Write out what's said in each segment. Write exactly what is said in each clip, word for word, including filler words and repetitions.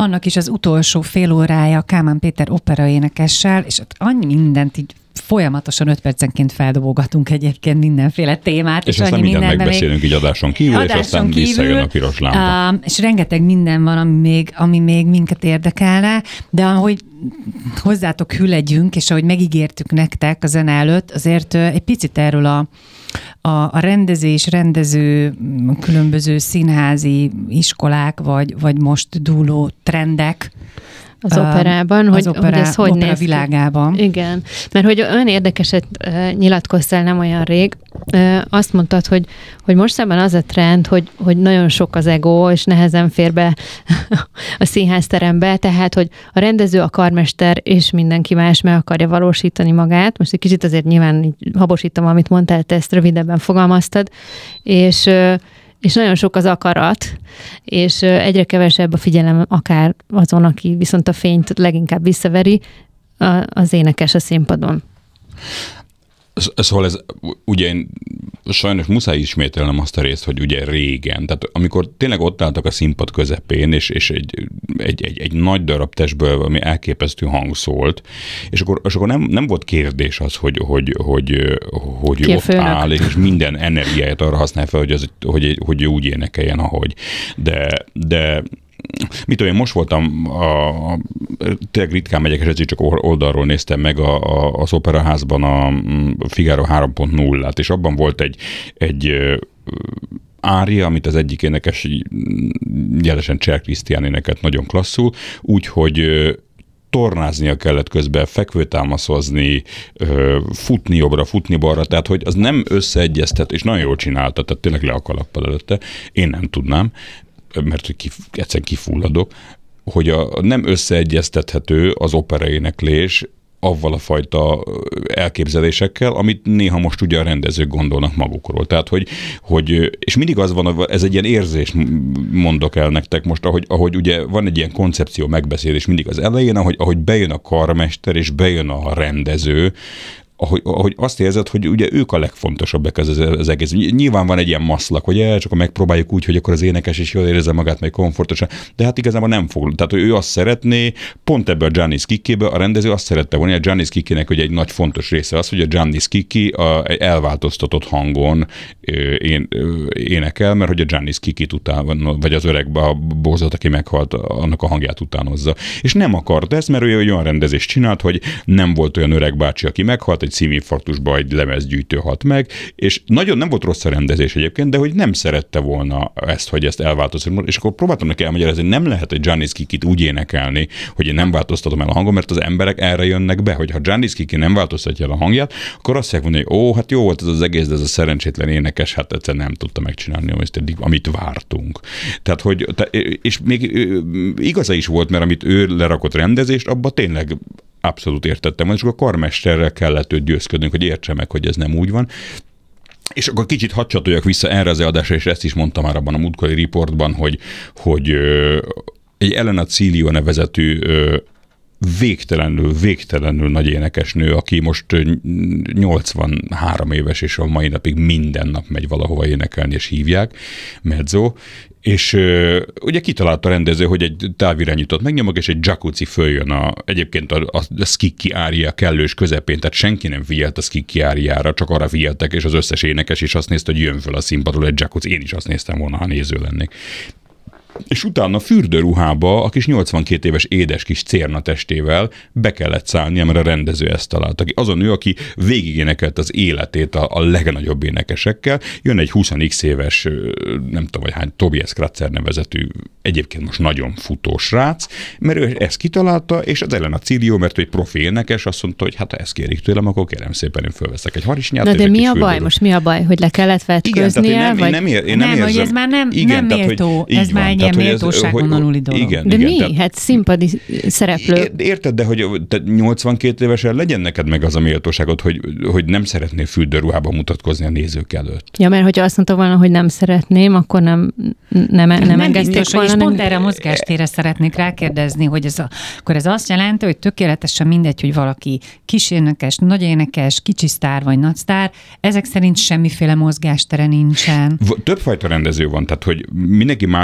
annak is az utolsó fél órája Kálmán Péter operaénekessel, és ott annyi mindent így folyamatosan öt percenként feldobogatunk egyébként mindenféle témát. És, és aztán mindent megbeszélünk így adáson kívül, adáson és aztán kívül, visszajön a piros lámpa. Uh, és rengeteg minden van, ami még, ami még minket érdekelne, de ahogy hozzátok hülegyünk, és ahogy megígértük nektek a zene előtt, azért egy picit erről a, a, a rendezés, rendező, különböző színházi iskolák, vagy, vagy most dúló trendek, az operában, az hogy, opera, hogy ez hogy opera néz világában. Ki. Igen, mert hogy olyan érdekeset uh, nyilatkoztál nem olyan rég, uh, azt mondtad, hogy, hogy mostában az a trend, hogy, hogy nagyon sok az ego, és nehezen fér be a színházterembe, tehát, hogy a rendező, a karmester és mindenki más meg akarja valósítani magát. Most egy kicsit azért nyilván így habosítom, amit mondtál, te ezt rövidebben fogalmaztad, és uh, és nagyon sok az akarat, és egyre kevesebb a figyelem akár azon, aki viszont a fényt leginkább visszaveri, az énekes a színpadon. Szóval ez, ugye én sajnos muszáj ismételnem azt a részt, hogy ugye régen, tehát amikor tényleg ott álltak a színpad közepén, és, és egy, egy, egy, egy nagy darab testből, ami elképesztő hang szólt, és akkor, és akkor nem, nem volt kérdés az, hogy, hogy, hogy, hogy Ki ott áll, és minden energiáját arra használja fel, hogy, az, hogy, hogy úgy énekeljen, ahogy. De, de mit tudom, én most voltam, a, a, tényleg ritkán megyek, és csak oldalról néztem meg a, a, az operaházban a Figaro három pont nullát, és abban volt egy, egy ária, amit az egyik énekes jelesen Cser Krisztián énekelt nagyon klasszul, úgyhogy tornáznia kellett közben, fekvőtámaszozni, futni jobbra, futni balra, tehát hogy az nem összeegyeztet, és nagyon jól csinálta, tehát tényleg le a kalappal előtte. Én nem tudnám, mert hogy kif, egyszerűen kifulladok, hogy a, nem összeegyeztethető az operaéneklés avval a fajta elképzelésekkel, amit néha most ugye a rendezők gondolnak magukról. Tehát, hogy, hogy és mindig az van, ez egy ilyen érzés mondok el nektek most, ahogy, ahogy ugye van egy ilyen koncepció megbeszélés mindig az elején, ahogy, ahogy bejön a karmester és bejön a rendező, Ahogy, ahogy azt érzed, hogy ugye ők a legfontosabbak az, az egész. Nyilván van egy ilyen maszlak, hogy el, csak megpróbáljuk úgy, hogy akkor az énekes is jól érezze magát, meg komfortosan, de hát igazából nem fog. Tehát hogy ő azt szeretné, pont ebbe a Gianni Schicchibe a rendező azt szerette volna, a Gianni Schicchinek hogy egy nagy fontos része az, hogy a Gianni Schicchi a elváltoztatott hangon én, énekel, mert hogy a Gianni Schicchit után, vagy az öreg a bózat, aki meghalt, annak a hangját utánozza. És nem akart ezt, mert ő olyan rendezést csinált, hogy nem volt olyan öreg bácsi, aki meghalt, egy szívinfarktusba egy lemezgyűjtő halt meg, és nagyon nem volt rossz a rendezés egyébként, de hogy nem szerette volna ezt, hogy ezt elváltoztatom. És akkor próbáltam neki elmagyarázni, hogy nem lehet egy Gianni Schicchit úgy énekelni, hogy én nem változtatom el a hangom, mert az emberek erre jönnek be, hogy ha Gianni Schicchi nem változtatja el a hangját, akkor azt mondani, hogy ó, hát jó volt ez az egész, de ez a szerencsétlen énekes, hát egyszerűen nem tudta megcsinálni, amit vártunk. Tehát, hogy, és még igaza is volt, mert amit ő lerakott rendezést, abba tényleg abszolút értettem, és akkor a karmesterrel kellett őt győzködnünk, hogy értse meg, hogy ez nem úgy van. És akkor kicsit hadd csatoljak vissza erre az adásra, és ezt is mondtam már abban a múltkori riportban, hogy, hogy egy Elena Cilio nevezetű végtelenül, végtelenül nagy énekesnő, aki most nyolcvanhárom éves, és a mai napig minden nap megy valahova énekelni, és hívják, mezzo, és uh, ugye kitalálta a rendező, hogy egy távirányítót megnyomok, és egy jacuzzi följön a, egyébként a, a, a Schicchi ária kellős közepén, tehát senki nem figyelt a Schicchi áriára, csak arra figyeltek, és az összes énekes is azt nézte, hogy jön föl a színpadról egy jacuzzi. Én is azt néztem volna, ha néző lennék. És utána fürdőruhába a kis nyolcvankét éves édes kis cérna testével be kellett szállnia, mert a rendező ezt találta. Az a nő, aki végigénekelt az életét a, a legnagyobb énekesekkel, jön egy húsz éves, nem tudom, vagy hány, Tobias Kratzer nevezetű, egyébként most nagyon futó srác, mert ő ezt kitalálta, és az Elena Cilio, mert ő egy profi énekes, azt mondta, hogy hát ha ezt kérik tőlem, akkor kérem szépen, én fölveszek egy harisnyát. Na de mi a baj? Most mi a baj? Hogy le kellett vetköznie? Igen, tehát én nem, vagy... én nem, én nem, nem érzem. Hogy ez már nem, igen, nem tehát, méltó, hogy ez már egy ilyen méltóságon aluli dolog. Igen, de igen, mi? Tehát, hát színpadi szereplő. Érted, de hogy te nyolcvankét évesen legyen neked meg az a méltóságot, hogy, hogy nem szeretnél fürdőruhában mutatkozni a nézők előtt. Ja, mert hogyha azt mondta volna, hogy nem szeretném, akkor nem, nem, nem, nem engedték biztos, volna. És nem... pont erre a mozgástérre szeretnék rákérdezni, hogy ez a, akkor ez azt jelenti, hogy tökéletesen mindegy, hogy valaki kis énekes, nagy énekes, kicsi sztár vagy nagy sztár, ezek szerint semmiféle mozgástere nincsen. Többfajta rendező van, tehát hogy mindenki máshogy szeret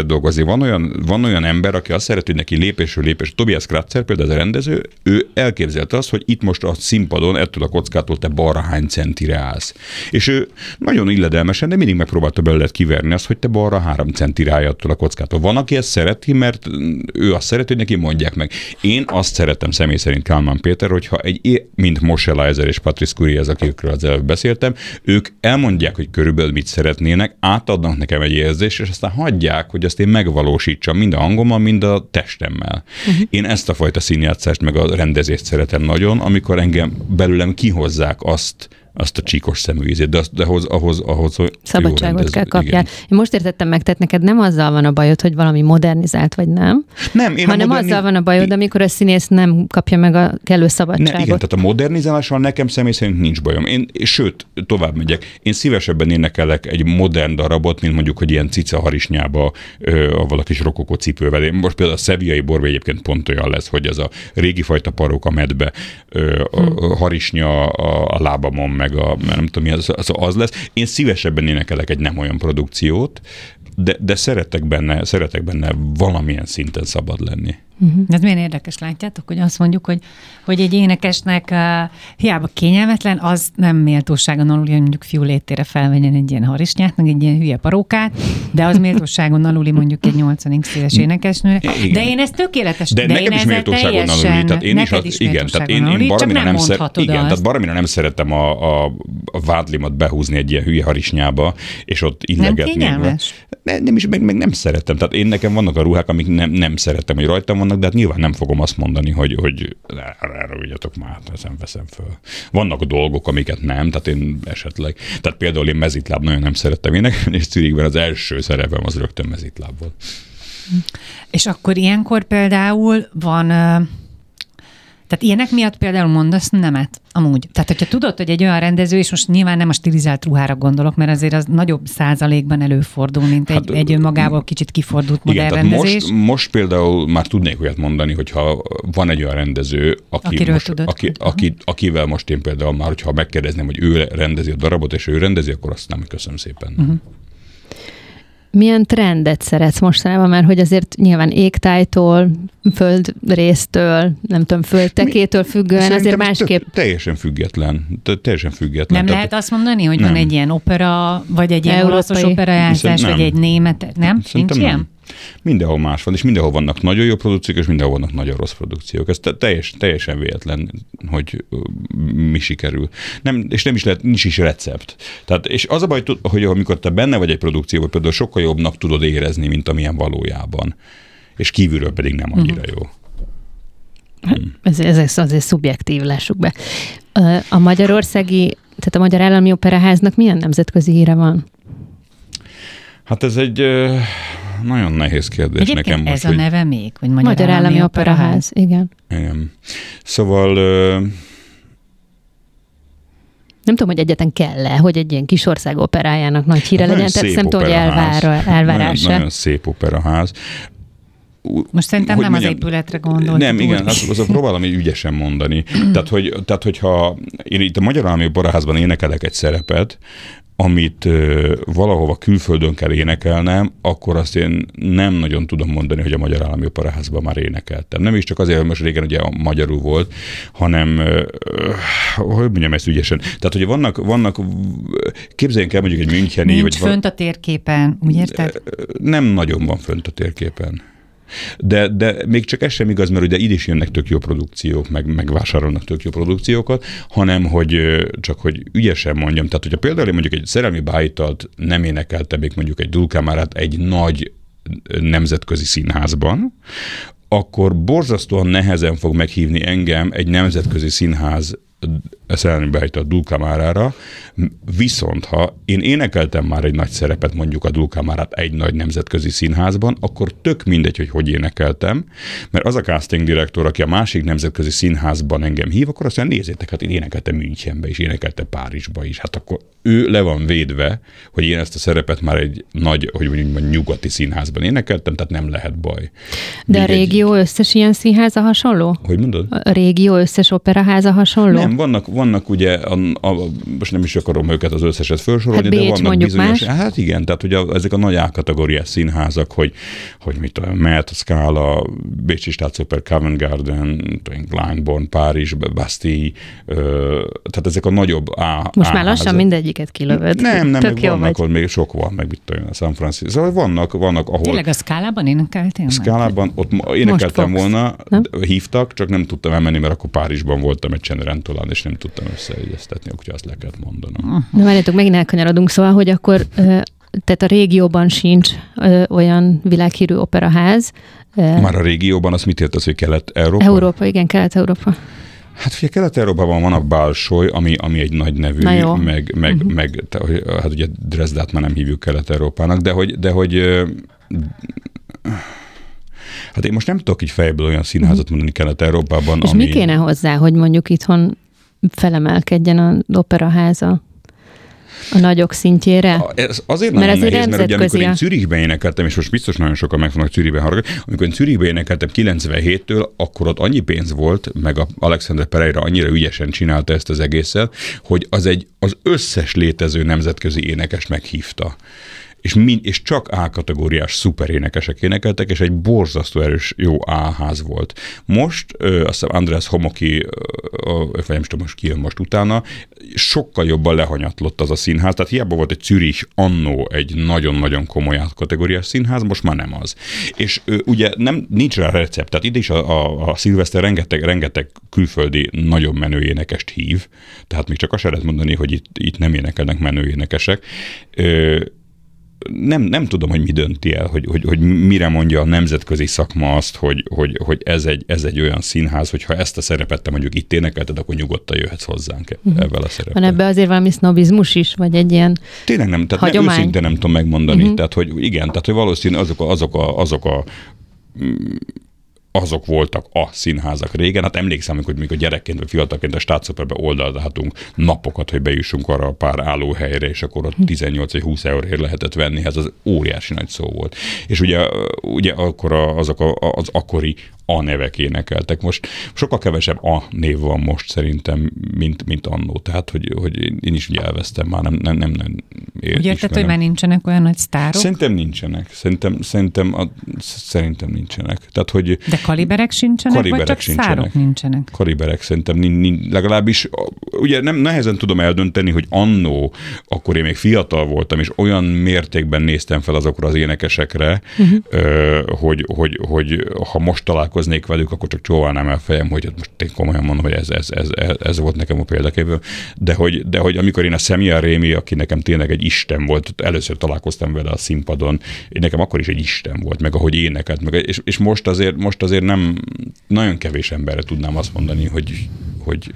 szeret dolgozni. Van olyan, van olyan ember, aki azt szeret, hogy neki lépésről lépés. Tobias Kratzer, például az a rendező, ő elképzelte azt, hogy itt most a színpadon ettől a kockától te balra hány centire állsz. És ő nagyon illedelmesen, de mindig megpróbálta belőled kiverni azt, hogy te balra három centire állj attól a kockától. Van, aki ezt szereti, mert ő azt szereti, hogy neki mondják meg. Én azt szeretem személy szerint Kálmán Péter, hogyha egy, mint Moshe Leiser és Patrice Curie, akikről az előbb beszéltem, ők elmondják, hogy körülbelül mit szeretnének, átadnak nekem egy érzést, és aztán hagyják, hogy azt én megvalósítsam mind a hangommal, mind a testemmel. Uh-huh. Én ezt a fajta színjátszást meg a rendezést szeretem nagyon, amikor engem belőlem kihozzák azt, azt a csíkos szemű ízét, de, de ahhoz, ahhoz, ahhoz szabadságot kell kapjál. Én most értettem meg, tehát neked nem azzal van a bajod, hogy valami modernizált vagy nem, nem én hanem moderni... azzal van a bajod, amikor a színész nem kapja meg a kellő szabadságot. Ne, igen, tehát a modernizálással nekem személy szerint nincs bajom. Én, sőt, tovább megyek. Én szívesebben énekelek egy modern darabot, mint mondjuk, hogy ilyen cica harisnyába a valaki rokokó cipővel. Én most például a szeviai borvé egyébként pont olyan lesz, hogy ez a régi fajta paróka medbe, a, a harisnya a, a lábamon, meg a, nem tudom mi, az, az, az lesz. Én szívesebben énekelek egy nem olyan produkciót, de, de szeretek benne, szeretek benne valamilyen szinten szabad lenni. Uh-huh. Ez milyen érdekes, látjátok, hogy azt mondjuk, hogy, hogy egy énekesnek uh, hiába kényelmetlen, az nem méltóságon aluli, hogy mondjuk fiú létére felvegyen egy ilyen harisnyát, meg egy ilyen hülye parókát, de az méltóságon aluli mondjuk egy nyolcvan éves énekesnő. De én ezt tökéletes, de, de nekem én is méltóságon aluli. Tehát én is, az, igen, tehát én, én baromira nem, szer, igen, tehát baromira nem szeretem a, a, a vádlimat behúzni egy ilyen hülye harisnyába, és ott illegetni. Nem kényelmes? Ne, nem is, meg, meg nem szeretem. Tehát én nekem vannak a ruhák, amik nem, nem szeretem, hogy rajtam vannak, de hát nyilván nem fogom azt mondani, hogy, hogy erre vigyatok már, nem veszem föl. Vannak a dolgok, amiket nem, tehát én esetleg. Tehát például én mezitláb nagyon nem szerettem énekelni, és Zürichben az első szerepem az rögtön mezitláb volt. És akkor ilyenkor például van... Tehát ilyenek miatt például mondasz nemet, amúgy. Tehát, hogyha tudod, hogy egy olyan rendező, és most nyilván nem a stilizált ruhára gondolok, mert azért az nagyobb százalékban előfordul, mint egy, hát, egy önmagából kicsit kifordult modern igen, rendezés. Most, most például már tudnék olyat mondani, hogyha van egy olyan rendező, aki most, tudod, aki, aki, akivel most én például már, hogyha megkérdezném, hogy ő rendezi a darabot, és ő rendezi, akkor azt nem, köszönöm szépen. Uh-huh. Milyen trendet szeretsz mostanában, mert hogy azért nyilván égtájtól, földrésztől, nem tudom, földtekétől függően, szerintem azért másképp... Teljesen független. Teljesen független. Nem Tehát, lehet azt mondani, hogy nem. Van egy ilyen opera, vagy egy ilyen olaszos operajátszás, vagy egy német... Nem? Nincs ilyen? Nem. Mindenhol más van, és mindenhol vannak nagyon jó produkciók, és mindenhol vannak nagyon rossz produkciók. Ez teljes, teljesen véletlen, hogy mi sikerül. Nem, és nem is lehet, nincs is recept. Tehát, és az a baj, hogy amikor te benne vagy egy produkcióban, például sokkal jobbnak tudod érezni, mint amilyen valójában. És kívülről pedig nem annyira jó. Hmm. Ez, ez azért szubjektív, lássuk be. A magyarországi, tehát a Magyar Állami Operaháznak milyen nemzetközi híre van? Hát ez egy ö, nagyon nehéz kérdés egyébként nekem most. ez a neve még, hogy Magyar, Magyar Állami, Állami Operaház. Operaház, igen. Igen. Szóval... Ö, nem tudom, hogy egyetlen kell-e, hogy egy ilyen kis ország operájának nagy híre legyen, tehát nem tudom, hogy elvár, elvárása. Nagyon, nagyon szép operaház. Most szerintem hogy nem mondjam, az épületre gondolt. Nem, igen, azt, azt próbálom így ügyesen mondani. tehát, hogy, tehát, hogyha én itt a Magyar Állami Operaházban énekelek egy szerepet, amit ö, valahova külföldön kell énekelnem, akkor azt én nem nagyon tudom mondani, hogy a Magyar Állami Operaházban már énekeltem. Nem is csak azért, hogy most régen ugye magyarul volt, hanem, ö, hogy mondjam ezt ügyesen. Tehát, hogy vannak, vannak képzeljünk el mondjuk egy müncheni... Nincs vagy fönt a térképen, úgy érted? Nem nagyon van fönt a térképen. De, de még csak ez sem igaz, mert ugye ide is jönnek tök jó produkciók, meg, meg vásárolnak tök jó produkciókat, hanem hogy csak hogy ügyesen mondjam, tehát hogyha például én mondjuk egy Szerelmi Bájitalt nem énekeltem még mondjuk egy Dulkámárát egy nagy nemzetközi színházban, akkor borzasztóan nehezen fog meghívni engem egy nemzetközi színház Szerelmi Bájitalt Dulkámárára, viszont ha én énekeltem már egy nagy szerepet, mondjuk a Dulkámárát egy nagy nemzetközi színházban, akkor tök mindegy, hogy hogy énekeltem, mert az a casting direktor, aki a másik nemzetközi színházban engem hív, akkor azt mondja, nézzétek, hát én énekeltem Münchenbe is, énekeltem Párizsba is, hát akkor ő le van védve, hogy én ezt a szerepet már egy nagy, hogy mondjuk nyugati színházban énekeltem, tehát nem lehet baj. De Még a régió egy... összes ilyen színháza hasonló? Hogy mondod? A régió összes operaháza hasonló? Nem, vannak, vannak ugye, a, a, most nem is akarom őket az összeset felsorolni, hát de Bécs, vannak bizonyos, más. hát igen, tehát ugye ezek a nagy A-kategóriás színházak, hogy, hogy mit tudom, Met, Scala, Bécsi Staatsoper, Covent Garden, Glyndebourne, Párizs, Bastille, tehát ezek a nagyobb A. Most már lassan mindegyiket kilövöd. Nem, nem, meg vannak, ott még sok van, meg mit tudom, a San Francisco. Szóval vannak, vannak, ahol... Tényleg a Scalában énekeltél? Scalában, ott énekeltem volna, nem? Hívtak, csak nem tudtam elmenni, mert akkor Párizsban voltam egy Cenerentolán, és nem tudtam összeegyeztetni, úgyhogy azt le kellett mondanom. Na várjátok, megint elkanyarodunk, szóval, hogy akkor tehát a régióban sincs olyan világhírű operaház. Már a régióban azt mit értesz, hogy Kelet-Európa? Európa, igen, Kelet-Európa. Hát ugye Kelet-Európában van a Balsoj, ami, ami egy nagy nevű, meg, meg, uh-huh. meg te, hát ugye Dresdát már nem hívjuk Kelet-Európának, de hogy, de hogy hát én most nem tudok így fejből olyan színházat mondani Kelet-Európában, és ami... mi kéne hozzá, hogy mondjuk itthon felemelkedjen az operaháza a nagyok szintjére? Ez azért nagyon mert nehéz, mert ugye amikor a... én Zürichben énekeltem, és most biztos nagyon sokan meg fognak Zürichben hallgatni, amikor én Zürichben énekeltem kilencvenhéttől, akkor ott annyi pénz volt, meg a Alexander Pereira annyira ügyesen csinálta ezt az egészet, hogy az egy az összes létező nemzetközi énekes meghívta. És, mind, és csak A-kategóriás szuperénekesek énekeltek, és egy borzasztó erős jó A-ház volt. Most, ö, azt hiszem András Homoki, ö, vagy nem tudom most ki jön most utána, sokkal jobban lehanyatlott az a színház, tehát hiába volt egy Zürich annó egy nagyon-nagyon komoly A-kategóriás színház, most már nem az. És ö, ugye nem, nincs rá recept, tehát ide is a, a, a Szilveszter rengeteg, rengeteg külföldi nagyon menő énekest hív, tehát még csak azt lehet mondani, hogy itt, itt nem énekelnek menő énekesek. Ö, Nem, nem tudom, hogy mi dönti el, hogy, hogy, hogy mire mondja a nemzetközi szakma azt, hogy, hogy, hogy ez, egy, ez egy olyan színház, hogyha ezt a szerepet te mondjuk itt énekelted, akkor nyugodtan jöhetsz hozzánk uh-huh. ebben a szerepben. Van ebben azért valami sznobizmus is, vagy egy ilyen Tényleg nem, tehát hagyomány? Ne, őszintén nem tudom megmondani. Uh-huh. Tehát, hogy igen, tehát, hogy valószínűleg azok a, azok a, azok a azok voltak a színházak régen. Hát emlékszem, hogy mikor gyerekként vagy fiatalként a Staatsoperbe oldalhatunk napokat, hogy bejussunk arra a pár állóhelyre, és akkor ott tizennyolc vagy húsz euróért lehetett venni. Ez az óriási nagy szó volt. És ugye, ugye akkor azok a, az akkori A nevek énekeltek. Most sokkal kevesebb A név van most szerintem, mint, mint annó. Tehát, hogy, hogy én is ugye elvesztem már, nem, nem, nem, nem ér, Úgy érted, hogy már nincsenek olyan nagy sztárok? Szerintem nincsenek. Szerintem, szerintem, a, szerintem nincsenek. Tehát, hogy de kaliberek sincsenek, kaliberek vagy csak sincsenek. sztárok nincsenek? Kaliberek szerintem legalábbis, ugye nem nehezen tudom eldönteni, hogy annó, akkor én még fiatal voltam, és olyan mértékben néztem fel azokra az énekesekre, uh-huh. hogy, hogy, hogy ha most találkoznék velük, akkor csak csóválnám el fejem, hogy most én komolyan mondom, hogy ez, ez, ez, ez volt nekem a példaképem. De hogy, de hogy amikor én a Semia Rémi, aki nekem tényleg egy isten volt, először találkoztam vele a színpadon, én nekem akkor is egy isten volt, meg ahogy énekelt, meg, és, és most azért, most azért nem, nagyon kevés emberre tudnám azt mondani, hogy, hogy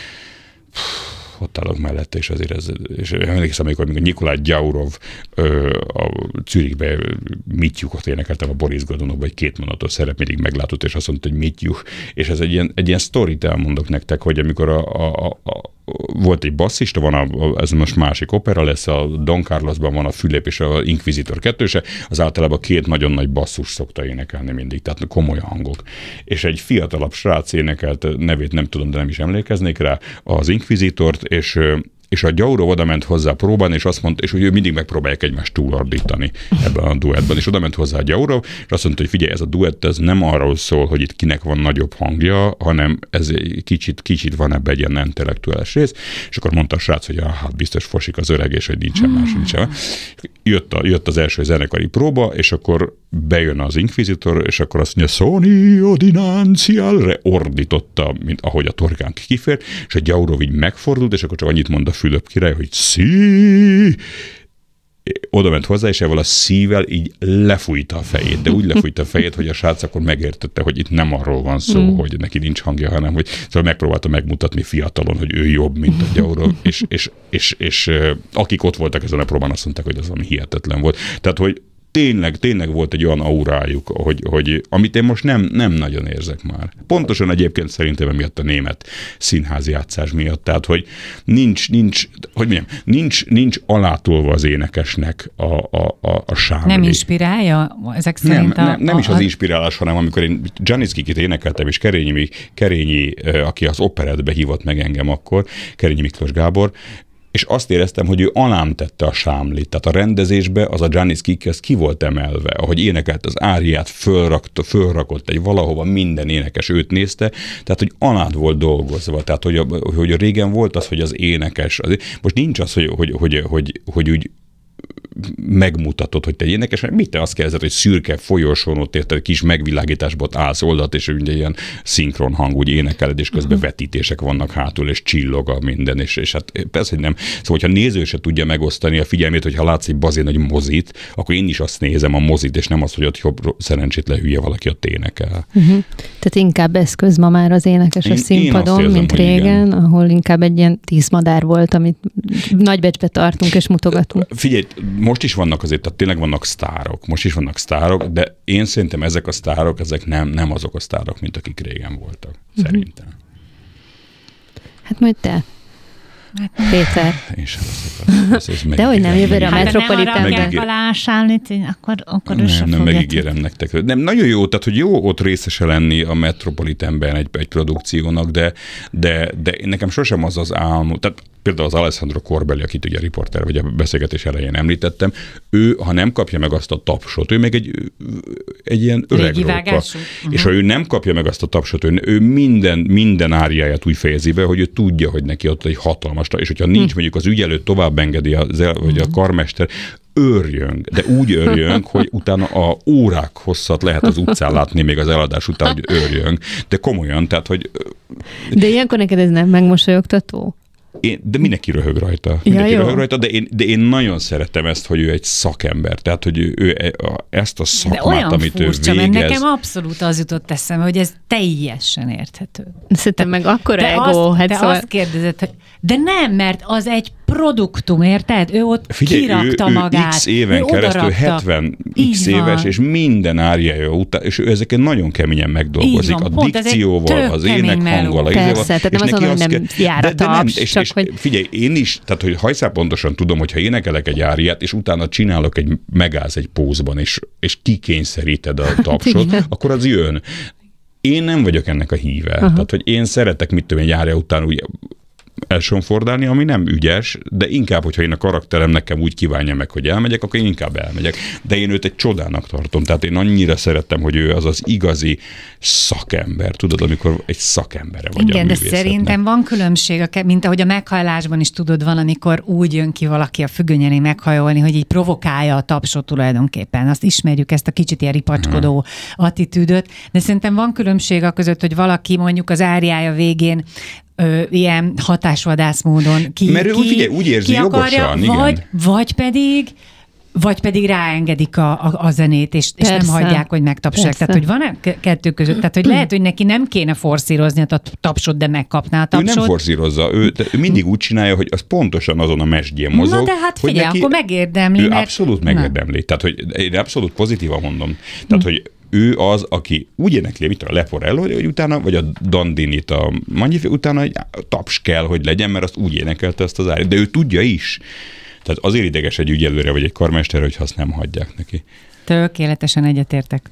ott állok mellette, és azért ez, és emlékszem, amikor amikor Nikolaj Gyaurov a Zürichbe Mittyukot énekeltem a Boris Godunokban, egy kétmondatos szerep mindig meglátott, és azt mondta, hogy Mittyuk, és ez egy ilyen, egy ilyen sztorit elmondok nektek, hogy amikor a, a, a volt egy basszista, van a, ez most másik opera lesz, a Don Carlosban van a Fülép és a Inquisitor kettőse, az általában két nagyon nagy basszus szokta énekelni mindig, tehát komoly hangok. És egy fiatalabb srác énekelt, nevét nem tudom, de nem is emlékeznék rá, az Inquisitort, és és a Gyaurov oda ment hozzá próbán, és azt mondta, és hogy ő mindig megpróbálják egymást túlordítani ebben a duettben, és oda ment hozzá a Gyaurov, és azt mondta, hogy figyelj, ez a duett, ez nem arról szól, hogy itt kinek van nagyobb hangja, hanem ez kicsit, kicsit van ebben egy ilyen intellektuális rész, és akkor mondta a srác, hogy ah, hát biztos fosik az öreg, és hogy nincsen más, nincsen. Jött, a, jött az első zenekari próba, és akkor bejön az Inquisitor, és akkor azt mondja, Sony Odinancialre ordította, mint ahogy a torkánk kifér, és a Gyaurov így megfordult, és akkor csak annyit mond a Fülöp király, hogy szí, oda ment hozzá, és ebből a szível így lefújta a fejét, de úgy lefújta a fejét, hogy a srác akkor megértette, hogy itt nem arról van szó, mm. hogy neki nincs hangja, hanem hogy szóval megpróbálta megmutatni fiatalon, hogy ő jobb, mint a Gyaurov, és, és, és, és, és akik ott voltak ezen a próbán, azt mondták, hogy az valami hihetetlen volt. Tehát, hogy tényleg, tényleg volt egy olyan aurájuk, hogy, hogy amit én most nem, nem nagyon érzek már. Pontosan egyébként szerintem emiatt a német színházi játszás miatt. Tehát, hogy nincs, nincs, hogy mondjam, nincs, nincs alátolva az énekesnek a, a, a, a sámli. Nem inspirálja ezek szerint? Nem, a, nem, nem a, is az inspirálás, hanem amikor én Dzsaniszkikit énekeltem, és Kerényi, Kerényi, aki az operettbe hívott meg engem akkor, Kerényi Miklós Gábor, és azt éreztem, hogy ő alám tette a sámlit. Tehát a rendezésbe az a Dzsaniszkik, ez ki volt emelve. Ahogy énekelt az áriát, fölrakta, fölrakott egy valahova, minden énekes őt nézte, tehát hogy alád volt dolgozva. Tehát hogy, a, hogy régen volt az, hogy az énekes. Az, most nincs az, hogy, hogy, hogy, hogy, hogy úgy megmutatod, hogy te énekes, mert mit te azt kérdezed, hogy szürke folyosón ott érted, kis megvilágításból állsz oldalt, és ugye ilyen szinkron hang, úgy énekeled, és közben vetítések vannak hátul, és csillog a minden, és, és hát persze, hogy nem. Szóval, hogyha a néző se tudja megosztani a figyelmét, hogyha látsz egy bazén nagy mozit, akkor én is azt nézem a mozit, és nem azt, hogy ott jobb szerencsétlen hülye valaki ott énekel. Uh-huh. Tehát inkább eszköz ma már az énekes én, a színpadon, érzem, mint régen, igen. Ahol inkább egy ilyen tízmadár volt, amit nagybecsbe tartunk és mutogatunk. Figyelj, most is vannak azért, tehát tényleg vannak sztárok, most is vannak sztárok, de én szerintem ezek a sztárok, ezek nem, nem azok a sztárok, mint akik régen voltak, uh-huh. szerintem. Hát majd te. Péter. Én sem leszek. De hogy nem, jövőre a Metropolitánban. Ha nem alásállít, akkor, akkor ő sem nem, fogja. megígérem nektek. Nem, nagyon jó, tehát hogy jó ott részese lenni a Metropolitánban egy, egy produkciónak, de, de, de nekem sosem az az álmom, tehát például az Alessandro Corbelli, akit ugye a riporter, vagy a beszélgetés elején említettem, ő, ha nem kapja meg azt a tapsot, ő még egy, egy ilyen öreg róka. Uh-huh. És ha ő nem kapja meg azt a tapsot, ő, ő minden, minden áriáját úgy fejezi be, hogy ő tudja, hogy neki ott egy hatalmas, és hogyha nincs uh-huh. mondjuk az ügy előtt tovább engedi az el, vagy uh-huh. a karmester, őrjöng, de úgy őrjöng, hogy utána a órák hosszat lehet az utcán látni még az eladás után, hogy őrjöng. De komolyan, tehát, hogy... De ilyenkor neked ez nem megmosolyogtató? Én, de mindenki röhög rajta. Mindenki ja, röhög rajta, de én, de én nagyon szeretem ezt, hogy ő egy szakember. Tehát, hogy ő, ő ezt a szakmát, amit furcsa, ő végez. Mert nekem abszolút az jutott eszembe, hogy ez teljesen érthető. Szerintem meg akkora de ego. Azt, hát de szóval... azt kérdezed, hogy de nem, mert az egy produktum, érted? Ő ott Figyelj, kirakta ő, ő magát. X éven ő keresztül, hetven X éves, és minden áriája után, és ő ezeken nagyon keményen megdolgozik. Van, a dikcióval, az énekhanggal. Persze, tehát nem azon, hogy nem jár a taps, és, csak és, hogy... Figyelj, én is, tehát hogy hajszál pontosan tudom, hogyha énekelek egy áriát, és utána csinálok egy, megállsz egy pózban, és, és kikényszeríted a tapsot, akkor az jön. Én nem vagyok ennek a híve. Aha. Tehát, hogy én szeretek, mit tudom, egy ária után úgy elsonfordálni, ami nem ügyes, de inkább, hogyha én a karakterem nekem úgy kívánja meg, hogy elmegyek, akkor én inkább elmegyek. De én őt egy csodának tartom. Tehát én annyira szerettem, hogy ő az az igazi szakember. Tudod, amikor egy szakembere vagy igen, a de művészetnek. szerintem van különbség, mint ahogy a meghajlásban is tudod, van, amikor úgy jön ki valaki a függönyén meghajolni, hogy így provokálja a tapsot tulajdonképpen. Azt ismerjük, ezt a kicsit ilyen ripacskodó hmm. attitűdöt, de szerintem van különbség a között, hogy valaki mondjuk az áriája végén Ö, ilyen hatásvadász módon ki, mert ő ki, úgy, figyelj, úgy érzi ki akarja, jogosan, igen. Vagy, vagy pedig vagy pedig ráengedik a, a, a zenét, és, és nem hagyják, hogy megtapsolják. Tehát, hogy van kettő között. Tehát, hogy lehet, hogy neki nem kéne forszírozni a tapsot, de megkapná a tapsot. Ő nem forszírozza. Ő, ő mindig úgy csinálja, hogy az pontosan azon a mesdjén mozog. Na, de hát figyelj, akkor megérdemli. Ő mert... abszolút megérdemli. Tehát, hogy én abszolút pozitívan mondom. Tehát, hm. hogy ő az, aki úgy énekli, mint a Leporello, hogy utána, vagy a Dandinit, a Magnificat, utána egy taps kell, hogy legyen, mert azt úgy énekelte ezt az árit. De ő tudja is. Tehát azért ideges egy ügyelőre, vagy egy karmester, hogyha azt nem hagyják neki. Tökéletesen egyetértek.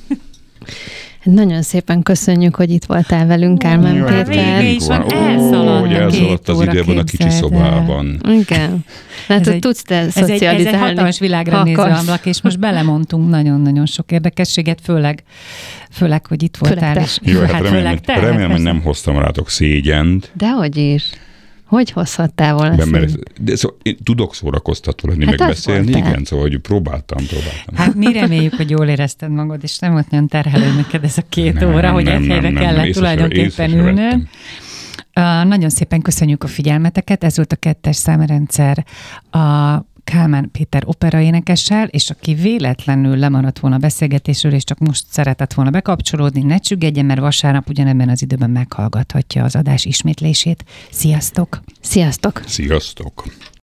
Nagyon szépen köszönjük, hogy itt voltál velünk, Kálmán Péter. Végig is van, elszaladt, Ó, elszaladt az időben a kicsi szobában. Igen. Látod, tudsz te szocializálni. Ez egy hatalmas világra néző ablak, és most belemondtunk nagyon-nagyon sok érdekességet, főleg, főleg hogy itt voltál. És, jó, hát, hát remélem, te, remélem hogy nem hoztam rátok szégyent. Dehogy is. Hogy hozhattál volna de, mert, de szóval én tudok szórakoztató lenni, hát meg beszélni, voltál. Igen, szóval hogy próbáltam, próbáltam. Hát mi reméljük, hogy jól érezted magad, és nem volt nagyon terhelő neked ez a két nem, óra, nem, hogy egy helyre kellett tulajdonképpen ülnöd. Uh, nagyon szépen köszönjük a figyelmeteket, ez volt a kettes számrendszer a Kálmán Péter operaénekessel, és aki véletlenül lemaradt volna a beszélgetésről, és csak most szeretett volna bekapcsolódni, ne csüggedjen, mert vasárnap ugyanebben az időben meghallgathatja az adás ismétlését. Sziasztok! Sziasztok! Sziasztok!